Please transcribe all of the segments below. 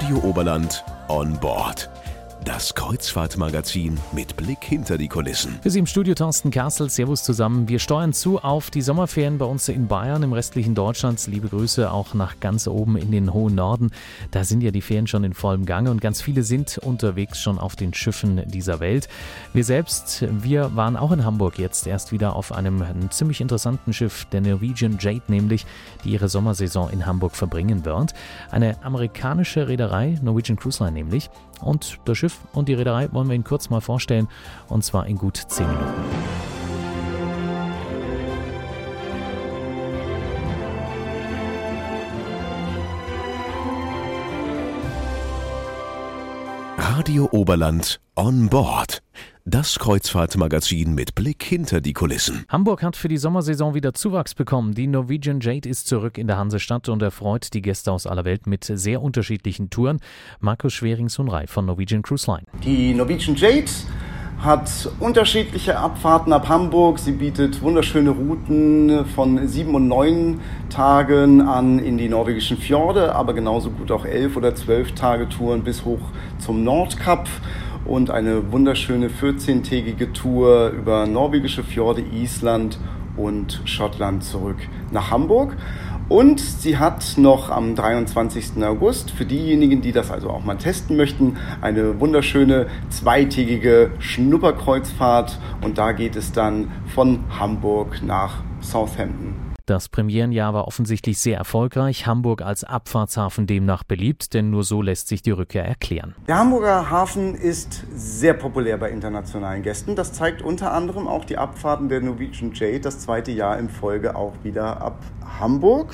Radio Oberland on Board. Das Kreuzfahrtmagazin mit Blick hinter die Kulissen. Für Sie im Studio Thorsten Kassel. Servus zusammen. Wir steuern zu auf die Sommerferien bei uns in Bayern, im restlichen Deutschland. Liebe Grüße auch nach ganz oben in den hohen Norden. Da sind ja die Ferien schon in vollem Gange und ganz viele sind unterwegs schon auf den Schiffen dieser Welt. Wir waren auch in Hamburg jetzt erst wieder auf einem ziemlich interessanten Schiff, der Norwegian Jade nämlich, die ihre Sommersaison in Hamburg verbringen wird. Eine amerikanische Reederei, Norwegian Cruise Line nämlich. Und das Schiff und die Reederei wollen wir Ihnen kurz mal vorstellen, und zwar in gut 10 Minuten. Radio Oberland on Board. Das Kreuzfahrtmagazin mit Blick hinter die Kulissen. Hamburg hat für die Sommersaison wieder Zuwachs bekommen. Die Norwegian Jade ist zurück in der Hansestadt und erfreut die Gäste aus aller Welt mit sehr unterschiedlichen Touren. Markus Schwering-Sunrei von Norwegian Cruise Line. Die Norwegian Jade hat unterschiedliche Abfahrten ab Hamburg. Sie bietet wunderschöne Routen von 7 und 9 Tagen an in die norwegischen Fjorde, aber genauso gut auch 11 oder 12 Tage Touren bis hoch zum Nordkap. Und eine wunderschöne 14-tägige Tour über norwegische Fjorde, Island und Schottland zurück nach Hamburg. Und sie hat noch am 23. August, für diejenigen, die das also auch mal testen möchten, eine wunderschöne 2-tägige Schnupperkreuzfahrt. Und da geht es dann von Hamburg nach Southampton. Das Premierenjahr war offensichtlich sehr erfolgreich. Hamburg als Abfahrtshafen demnach beliebt, denn nur so lässt sich die Rückkehr erklären. Der Hamburger Hafen ist sehr populär bei internationalen Gästen. Das zeigt unter anderem auch die Abfahrten der Norwegian Jade, das 2. Jahr in Folge auch wieder ab Hamburg.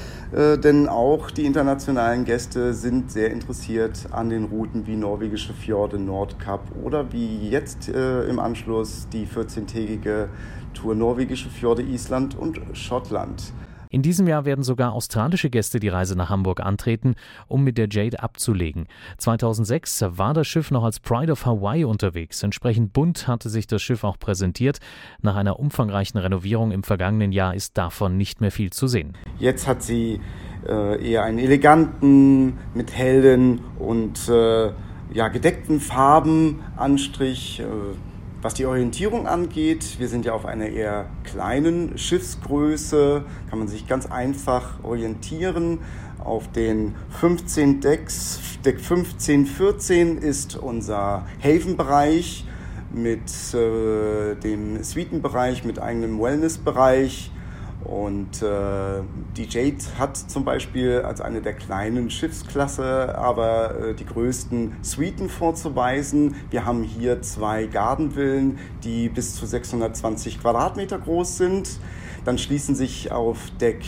Denn auch die internationalen Gäste sind sehr interessiert an den Routen wie norwegische Fjorde, Nordkap oder wie jetzt im Anschluss die 14-tägige Tour norwegische Fjorde, Island und Schottland. In diesem Jahr werden sogar australische Gäste die Reise nach Hamburg antreten, um mit der Jade abzulegen. 2006 war das Schiff noch als Pride of Hawaii unterwegs. Entsprechend bunt hatte sich das Schiff auch präsentiert. Nach einer umfangreichen Renovierung im vergangenen Jahr ist davon nicht mehr viel zu sehen. Jetzt hat sie eher einen eleganten, mit hellen und gedeckten Farbenanstrich. Was die Orientierung angeht, wir sind ja auf einer eher kleinen Schiffsgröße, kann man sich ganz einfach orientieren. Auf den 15 Decks, Deck 15, 14 ist unser Haven-Bereich mit dem Suitenbereich, mit eigenem Wellness-Bereich. Und die Jade hat zum Beispiel als eine der kleinen Schiffsklasse aber die größten Suiten vorzuweisen. Wir haben hier 2 Gardenvillen, die bis zu 620 Quadratmeter groß sind. Dann schließen sich auf Deck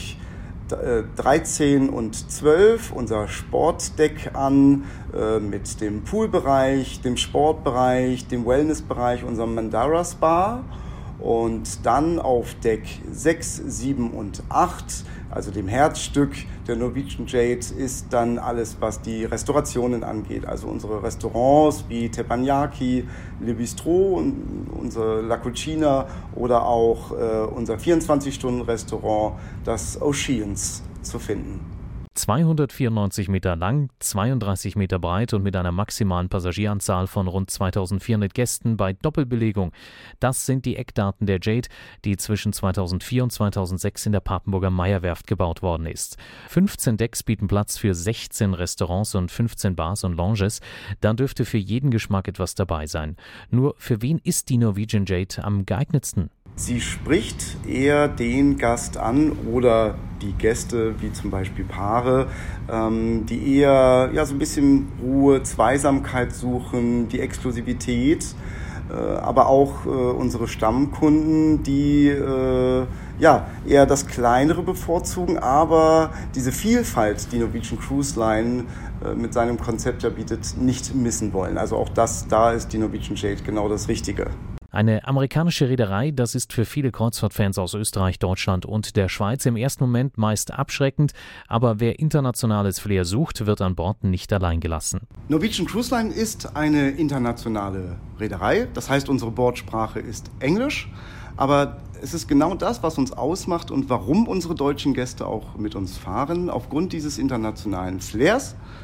13 und 12 unser Sportdeck an mit dem Poolbereich, dem Sportbereich, dem Wellnessbereich, unserem Mandara Spa. Und dann auf Deck 6, 7 und 8, also dem Herzstück der Norwegian Jade, ist dann alles, was die Restaurationen angeht. Also unsere Restaurants wie Teppanyaki, Le Bistro und unsere La Cucina oder auch unser 24-Stunden-Restaurant, das Oceans, zu finden. 294 Meter lang, 32 Meter breit und mit einer maximalen Passagieranzahl von rund 2400 Gästen bei Doppelbelegung. Das sind die Eckdaten der Jade, die zwischen 2004 und 2006 in der Papenburger Meierwerft gebaut worden ist. 15 Decks bieten Platz für 16 Restaurants und 15 Bars und Lounges. Da dürfte für jeden Geschmack etwas dabei sein. Nur für wen ist die Norwegian Jade am geeignetsten? Sie spricht eher den Gast an oder die Gäste, wie zum Beispiel Paare, die eher so ein bisschen Ruhe, Zweisamkeit suchen, die Exklusivität, aber auch unsere Stammkunden, die eher das Kleinere bevorzugen, aber diese Vielfalt, die Norwegian Cruise Line mit seinem Konzept ja bietet, nicht missen wollen. Also auch da ist die Norwegian Jade genau das Richtige. Eine amerikanische Reederei, das ist für viele Kreuzfahrtfans aus Österreich, Deutschland und der Schweiz im ersten Moment meist abschreckend, aber wer internationales Flair sucht, wird an Bord nicht allein gelassen. Norwegian Cruise Line ist eine internationale Reederei, das heißt, unsere Bordsprache ist Englisch, aber es ist genau das, was uns ausmacht und warum unsere deutschen Gäste auch mit uns fahren, aufgrund dieses internationalen Flairs.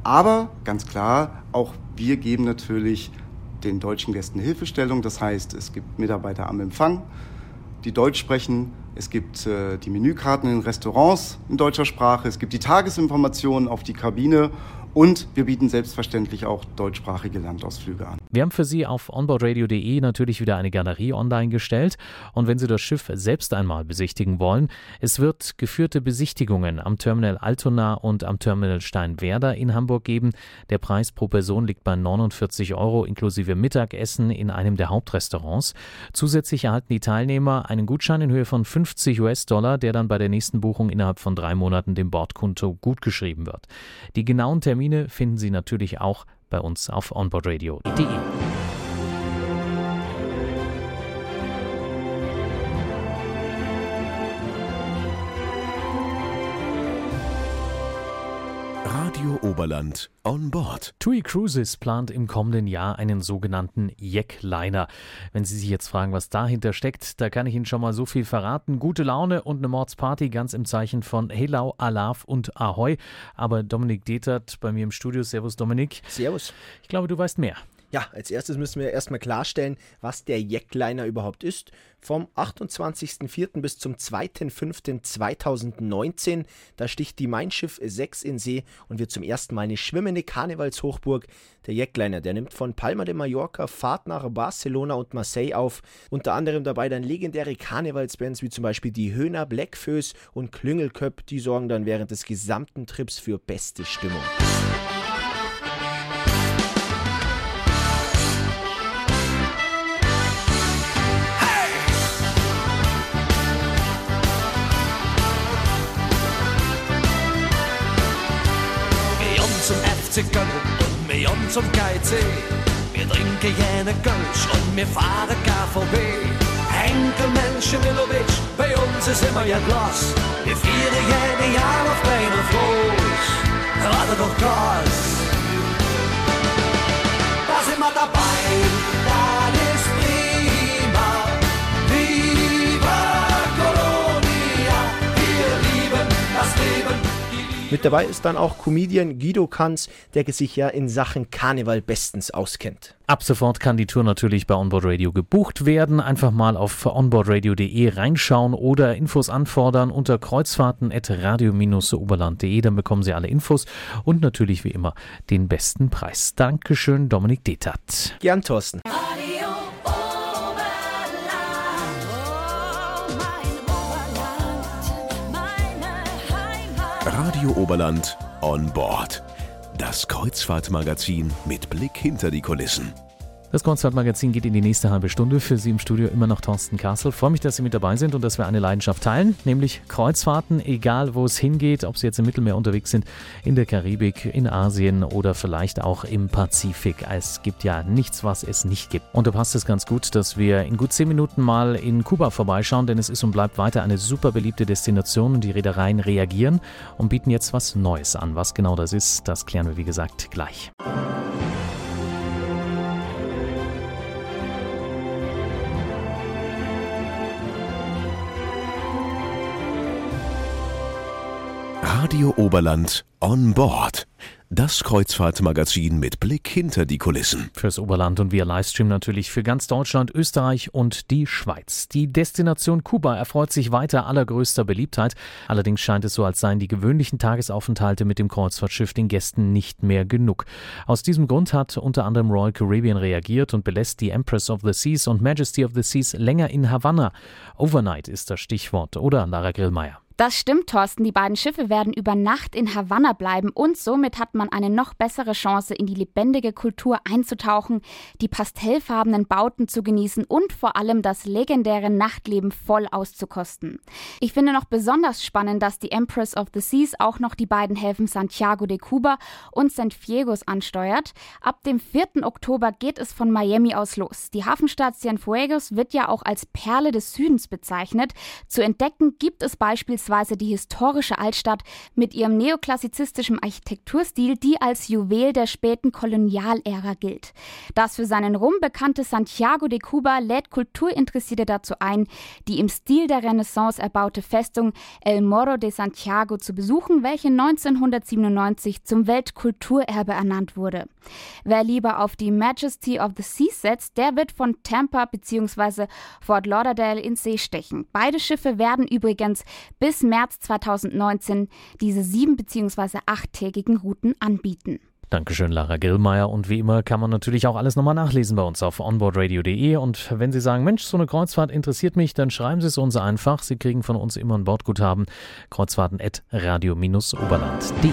Aber ganz klar, auch wir geben natürlich den deutschen Gästen Hilfestellung. Das heißt, es gibt Mitarbeiter am Empfang, die Deutsch sprechen. Es gibt die Menükarten in Restaurants in deutscher Sprache. Es gibt die Tagesinformationen auf die Kabine. Und wir bieten selbstverständlich auch deutschsprachige Landausflüge an. Wir haben für Sie auf onboardradio.de natürlich wieder eine Galerie online gestellt. Und wenn Sie das Schiff selbst einmal besichtigen wollen, es wird geführte Besichtigungen am Terminal Altona und am Terminal Steinwerder in Hamburg geben. Der Preis pro Person liegt bei 49 € inklusive Mittagessen in einem der Hauptrestaurants. Zusätzlich erhalten die Teilnehmer einen Gutschein in Höhe von $50, der dann bei der nächsten Buchung innerhalb von 3 Monaten dem Bordkonto gutgeschrieben wird. Die genauen Termine finden Sie natürlich auch bei uns auf onboardradio.de. Radio Oberland on Board. TUI Cruises plant im kommenden Jahr einen sogenannten Jackliner. Wenn Sie sich jetzt fragen, was dahinter steckt, da kann ich Ihnen schon mal so viel verraten. Gute Laune und eine Mordsparty ganz im Zeichen von Helau, Alaf und Ahoi. Aber Dominik Detert bei mir im Studio. Servus Dominik. Servus. Ich glaube, du weißt mehr. Ja, als erstes müssen wir erstmal klarstellen, was der Jackliner überhaupt ist. Vom 28.04. bis zum 2.05.2019, da sticht die Mein Schiff 6 in See und wird zum ersten Mal eine schwimmende Karnevalshochburg. Der Jackliner, der nimmt von Palma de Mallorca Fahrt nach Barcelona und Marseille auf. Unter anderem dabei dann legendäre Karnevalsbands wie zum Beispiel die Höhner, Blackfoes und Klüngelköpp. Die sorgen dann während des gesamten Trips für beste Stimmung. Zum FC Köln und wir zum KC. Wir trinken jene Kölsch und wir fahren KVB. Henkel, Menschen, Milovic, bei uns ist immer ja Glas. Wir feiern jede Jahr auf kleiner Floß. Rate doch Gas. Da sind wir dabei, das ist prima. Viva Colonia, wir lieben das Leben. Mit dabei ist dann auch Comedian Guido Kanz, der sich ja in Sachen Karneval bestens auskennt. Ab sofort kann die Tour natürlich bei Onboard Radio gebucht werden. Einfach mal auf onboardradio.de reinschauen oder Infos anfordern unter kreuzfahrten@radio-oberland.de. Dann bekommen Sie alle Infos und natürlich wie immer den besten Preis. Dankeschön, Dominik Detert. Gern, Thorsten. Radio Oberland on Board. Das Kreuzfahrtmagazin mit Blick hinter die Kulissen. Das Kreuzfahrtmagazin geht in die nächste halbe Stunde. Für Sie im Studio immer noch Thorsten Kassel. Freue mich, dass Sie mit dabei sind und dass wir eine Leidenschaft teilen, nämlich Kreuzfahrten, egal wo es hingeht, ob Sie jetzt im Mittelmeer unterwegs sind, in der Karibik, in Asien oder vielleicht auch im Pazifik. Es gibt ja nichts, was es nicht gibt. Und da passt es ganz gut, dass wir in gut 10 Minuten mal in Kuba vorbeischauen, denn es ist und bleibt weiter eine super beliebte Destination und die Reedereien reagieren und bieten jetzt was Neues an. Was genau das ist, das klären wir wie gesagt gleich. Radio Oberland on Board. Das Kreuzfahrtmagazin mit Blick hinter die Kulissen. Fürs Oberland und via Livestream natürlich für ganz Deutschland, Österreich und die Schweiz. Die Destination Kuba erfreut sich weiter allergrößter Beliebtheit. Allerdings scheint es so, als seien die gewöhnlichen Tagesaufenthalte mit dem Kreuzfahrtschiff den Gästen nicht mehr genug. Aus diesem Grund hat unter anderem Royal Caribbean reagiert und belässt die Empress of the Seas und Majesty of the Seas länger in Havanna. Overnight ist das Stichwort, oder Lara Grillmeier? Das stimmt, Thorsten. Die beiden Schiffe werden über Nacht in Havanna bleiben und somit hat man eine noch bessere Chance, in die lebendige Kultur einzutauchen, die pastellfarbenen Bauten zu genießen und vor allem das legendäre Nachtleben voll auszukosten. Ich finde noch besonders spannend, dass die Empress of the Seas auch noch die beiden Häfen Santiago de Cuba und Cienfuegos ansteuert. Ab dem 4. Oktober geht es von Miami aus los. Die Hafenstadt Cienfuegos wird ja auch als Perle des Südens bezeichnet. Zu entdecken gibt es beispielsweise beispielsweise die historische Altstadt mit ihrem neoklassizistischen Architekturstil, die als Juwel der späten Kolonialära gilt. Das für seinen Rum bekannte Santiago de Cuba lädt Kulturinteressierte dazu ein, die im Stil der Renaissance erbaute Festung El Morro de Santiago zu besuchen, welche 1997 zum Weltkulturerbe ernannt wurde. Wer lieber auf die Majesty of the Seas setzt, der wird von Tampa bzw. Fort Lauderdale ins See stechen. Beide Schiffe werden übrigens bis März 2019 diese 7- bzw. 8-tägigen Routen anbieten. Dankeschön, Lara Grillmeier. Und wie immer kann man natürlich auch alles nochmal nachlesen bei uns auf onboardradio.de. Und wenn Sie sagen, Mensch, so eine Kreuzfahrt interessiert mich, dann schreiben Sie es uns einfach. Sie kriegen von uns immer ein Bordguthaben. Kreuzfahrten@radio-oberland.de.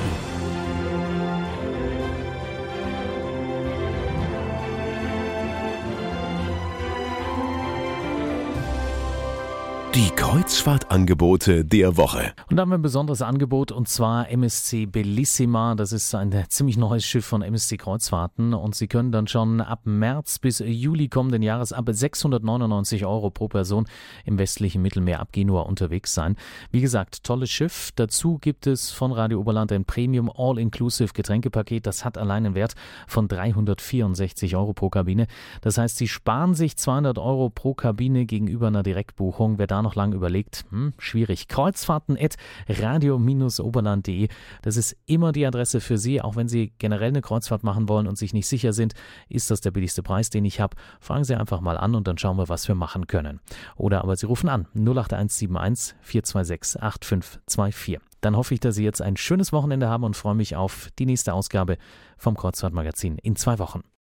Die Kreuzfahrtangebote der Woche. Und da haben wir ein besonderes Angebot, und zwar MSC Bellissima. Das ist ein ziemlich neues Schiff von MSC Kreuzfahrten, und Sie können dann schon ab März bis Juli kommenden Jahres ab 699 € pro Person im westlichen Mittelmeer ab Genua unterwegs sein. Wie gesagt, tolles Schiff. Dazu gibt es von Radio Oberland ein Premium All-Inclusive Getränkepaket. Das hat allein einen Wert von 364 € pro Kabine. Das heißt, Sie sparen sich 200 € pro Kabine gegenüber einer Direktbuchung. Wer da noch lange überlegt, schwierig. Kreuzfahrten@radio-oberland.de. Das ist immer die Adresse für Sie, auch wenn Sie generell eine Kreuzfahrt machen wollen und sich nicht sicher sind, ist das der billigste Preis, den ich habe. Fragen Sie einfach mal an und dann schauen wir, was wir machen können. Oder aber Sie rufen an 08171 426 8524. Dann hoffe ich, dass Sie jetzt ein schönes Wochenende haben und freue mich auf die nächste Ausgabe vom Kreuzfahrtmagazin in 2 Wochen.